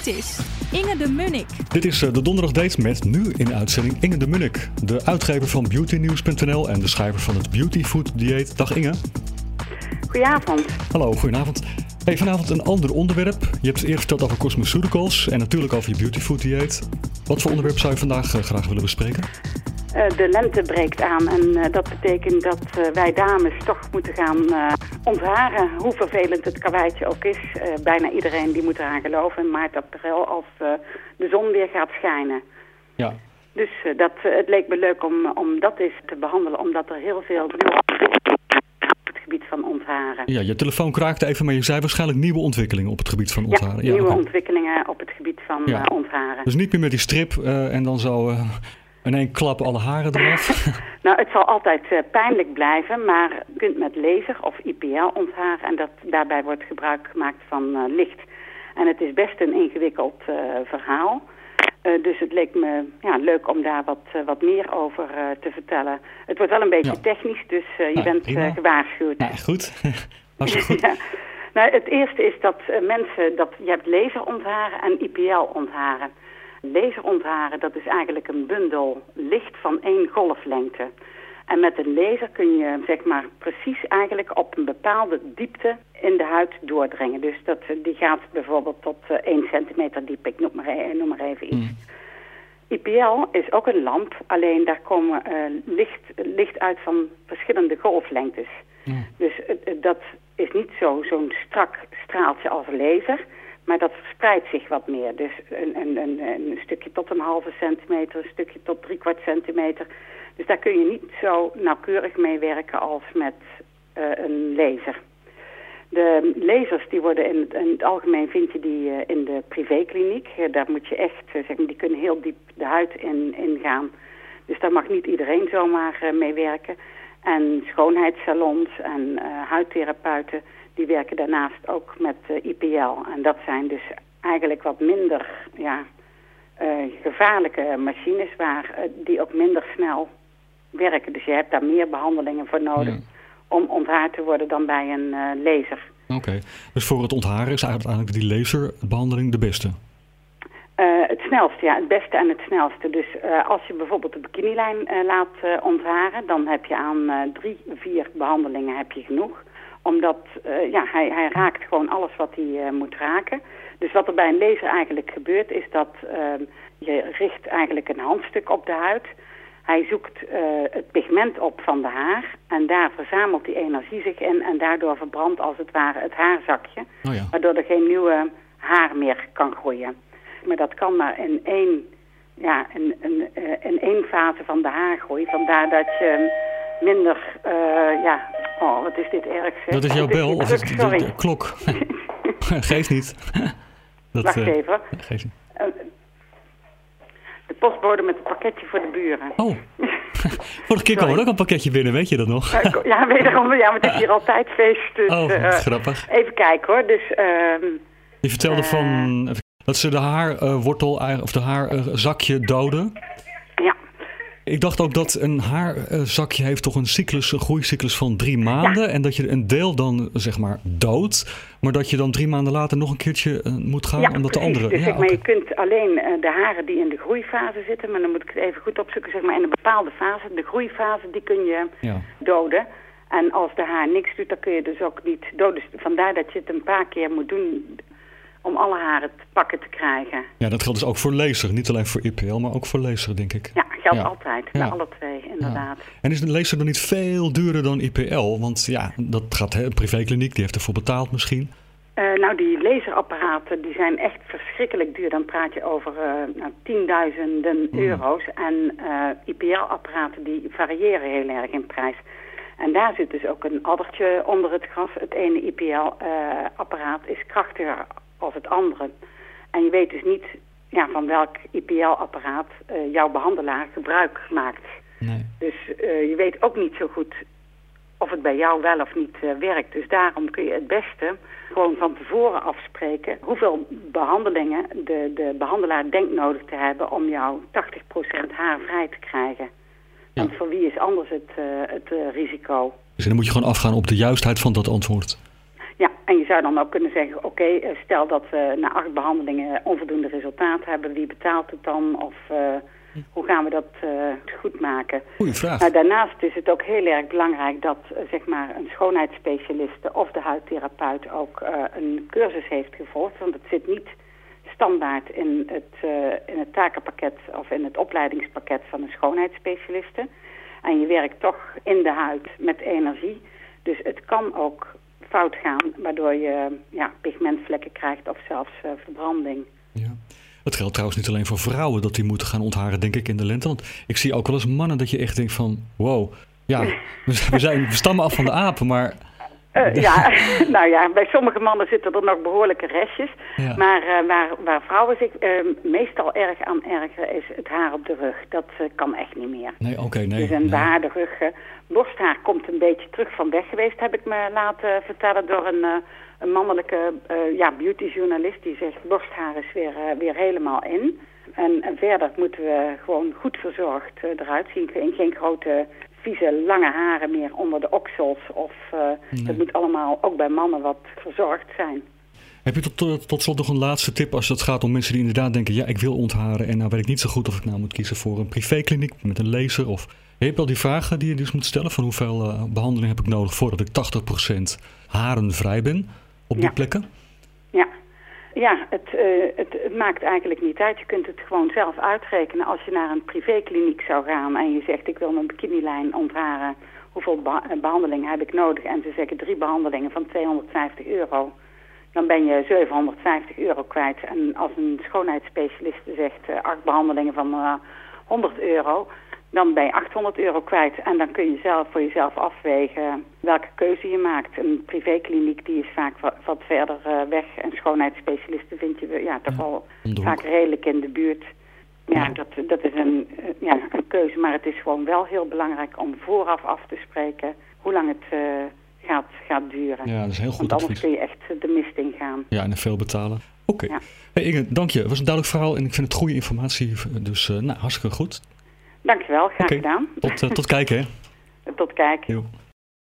Dit is Inge de Munnik. Dit is de Donderdag Date met nu in uitzending Inge de Munnik. De uitgever van beautynews.nl en de schrijver van het Beauty Food Dieet. Dag Inge. Goedenavond. Hallo, goedenavond. Hey, vanavond een ander onderwerp. Je hebt het eerst verteld over cosmeceuticals en natuurlijk over je Beauty Food Dieet. Wat voor onderwerp zou je vandaag graag willen bespreken? De lente breekt aan en dat betekent dat wij dames toch moeten gaan ontharen. Hoe vervelend het karweitje ook is. Bijna iedereen die moet eraan geloven in maart, april als de zon weer gaat schijnen. Ja. Dus het leek me leuk om dat eens te behandelen, omdat er heel veel op het gebied van ontharen. Ja, je telefoon kraakte even, maar je zei waarschijnlijk nieuwe ontwikkelingen op het gebied van ontharen. Ja, nieuwe ontwikkelingen op het gebied van ontharen. Dus niet meer met die strip en dan zo in één klap alle haren eraf. Nou, het zal altijd pijnlijk blijven, maar je kunt met laser of IPL ontharen en daarbij wordt gebruik gemaakt van licht. En het is best een ingewikkeld verhaal. Dus het leek me leuk om daar wat meer over te vertellen. Het wordt wel een beetje technisch, dus je bent gewaarschuwd. Ja, goed. Hartstikke goed. Ja. Nou, het eerste is dat je hebt laserontharen en IPL-ontharen. Laserontharen, dat is eigenlijk een bundel licht van 1 golflengte. En met een laser kun je zeg maar precies eigenlijk op een bepaalde diepte in de huid doordringen. Dus die gaat bijvoorbeeld tot 1 centimeter diep, ik noem maar even iets. IPL is ook een lamp, alleen daar komen licht uit van verschillende golflengtes. Dus dat is niet zo'n strak straaltje als laser, maar dat verspreidt zich wat meer. Dus een stukje tot een halve centimeter, een stukje tot 3/4 centimeter. Dus daar kun je niet zo nauwkeurig mee werken als met een laser. De lasers die worden in het algemeen vind je die in de privékliniek. Daar moet je echt, die kunnen heel diep de huid in gaan. Dus daar mag niet iedereen zomaar mee werken. En schoonheidssalons en huidtherapeuten die werken daarnaast ook met IPL. En dat zijn dus eigenlijk wat minder gevaarlijke machines die ook minder snel werken. Dus je hebt daar meer behandelingen voor nodig om onthaard te worden dan bij een laser. Oké. Dus voor het ontharen is eigenlijk die laserbehandeling de beste? Het snelste, ja. Het beste en het snelste. Dus als je bijvoorbeeld de bikinilijn laat ontharen, dan heb je aan 3-4 behandelingen heb je genoeg. Omdat hij raakt gewoon alles wat hij moet raken. Dus wat er bij een laser eigenlijk gebeurt is dat je richt eigenlijk een handstuk op de huid. Hij zoekt het pigment op van de haar en daar verzamelt die energie zich in en daardoor verbrandt als het ware het haarzakje. Oh ja. Waardoor er geen nieuwe haar meer kan groeien. Maar dat kan maar in één fase van de haargroei. Vandaar dat je minder, wat is dit erg? Dat is jouw bel of de klok? Geeft niet. Wacht even. Geeft niet. De postbode met een pakketje voor de buren. Oh, vorige keer kwam er ook een pakketje binnen, weet je dat nog? Ja, wederom, maar het is hier altijd feest. Dus, grappig. Even kijken hoor. Dus, je vertelde dat ze de haarwortel of de haarzakje doden. Ja. Ik dacht ook dat een haarzakje heeft toch een groeicyclus van 3 maanden. Ja. En dat je een deel dan zeg maar doodt. Maar dat je dan 3 maanden later nog een keertje moet gaan. Omdat precies. De andere... Dus maar je kunt alleen de haren die in de groeifase zitten. Maar dan moet ik het even goed opzoeken. Zeg maar in een bepaalde fase. De groeifase die kun je doden. En als de haar niks doet, dan kun je dus ook niet doden. Dus vandaar dat je het een paar keer moet doen om alle haren te pakken te krijgen. Ja, dat geldt dus ook voor laser. Niet alleen voor IPL, maar ook voor laser, denk ik. Ja, geldt altijd. Bij alle twee, inderdaad. Ja. En is de laser dan niet veel duurder dan IPL? Want dat gaat een privékliniek, die heeft ervoor betaald misschien. Die laserapparaten die zijn echt verschrikkelijk duur. Dan praat je over tienduizenden euro's. En IPL-apparaten die variëren heel erg in prijs. En daar zit dus ook een addertje onder het gras. Het ene IPL-apparaat is krachtiger als het andere. En je weet dus niet van welk IPL-apparaat jouw behandelaar gebruik maakt. Nee. Dus je weet ook niet zo goed of het bij jou wel of niet werkt. Dus daarom kun je het beste gewoon van tevoren afspreken hoeveel behandelingen de behandelaar denkt nodig te hebben om jouw 80% haar vrij te krijgen. Ja. Want voor wie is anders het risico? Dus dan moet je gewoon afgaan op de juistheid van dat antwoord. Ja, En je zou dan ook kunnen zeggen, oké, stel dat we na 8 behandelingen onvoldoende resultaat hebben. Wie betaalt het dan? Of hoe gaan we dat goed maken? Goeie vraag. Nou, daarnaast is het ook heel erg belangrijk dat zeg maar een schoonheidsspecialiste of de huidtherapeut ook een cursus heeft gevolgd. Want het zit niet standaard in het takenpakket of in het opleidingspakket van een schoonheidsspecialiste. En je werkt toch in de huid met energie. Dus het kan ook fout gaan, waardoor je pigmentvlekken krijgt of zelfs verbranding. Ja. Het geldt trouwens niet alleen voor vrouwen dat die moeten gaan ontharen, denk ik, in de lente. Want ik zie ook wel eens mannen dat je echt denkt van, wow, ja, we stammen af van de apen, maar... bij sommige mannen zitten er nog behoorlijke restjes. Ja. Maar waar vrouwen zich meestal erg aan ergeren is het haar op de rug. Dat kan echt niet meer. Nee. Dus een behaarde rug. Borsthaar komt een beetje terug van weg geweest, heb ik me laten vertellen door een mannelijke beautyjournalist. Die zegt, borsthaar is weer helemaal in. En verder moeten we gewoon goed verzorgd eruit zien. Geen grote... vieze, lange haren meer onder de oksels. Of het moet allemaal ook bij mannen wat verzorgd zijn. Heb je tot slot nog een laatste tip als het gaat om mensen die inderdaad denken... ja, ik wil ontharen en nou weet ik niet zo goed of ik nou moet kiezen voor een privékliniek met een laser? Of je hebt al die vragen die je dus moet stellen van hoeveel behandeling heb ik nodig voordat ik 80% harenvrij ben op die plekken? Ja, het maakt eigenlijk niet uit. Je kunt het gewoon zelf uitrekenen. Als je naar een privékliniek zou gaan en je zegt ik wil mijn bikinilijn ontharen, hoeveel behandelingen heb ik nodig? En ze zeggen 3 behandelingen van €250. Dan ben je €750 kwijt. En als een schoonheidsspecialist zegt 8 behandelingen van €100, dan ben je €800 kwijt. En dan kun je voor jezelf afwegen welke keuze je maakt. Een privékliniek die is vaak wat verder weg. En schoonheidsspecialisten vind je toch wel vaak redelijk in de buurt. Ja, dat is een keuze. Maar het is gewoon wel heel belangrijk om vooraf af te spreken hoe lang het gaat duren. Ja, dat is heel goed. Want anders kun je echt de mist ingaan. Ja, en veel betalen. Oké. Ja. Hey Inge, dank je. Het was een duidelijk verhaal en ik vind het goede informatie. Dus hartstikke goed. Dankjewel, graag gedaan. Tot kijken, hè? Tot kijken. Jo.